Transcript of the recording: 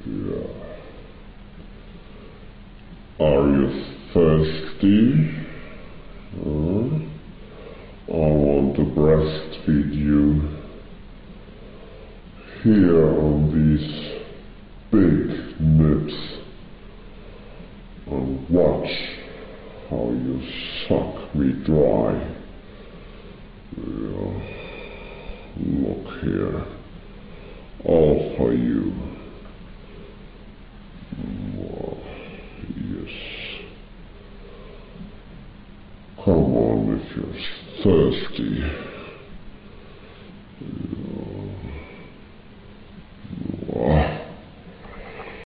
Yeah. Are you thirsty? I want to breastfeed you. Here on these big nips. And watch how you suck me dry. Yeah. Look here. All for you. Yes. Come on if you're thirsty.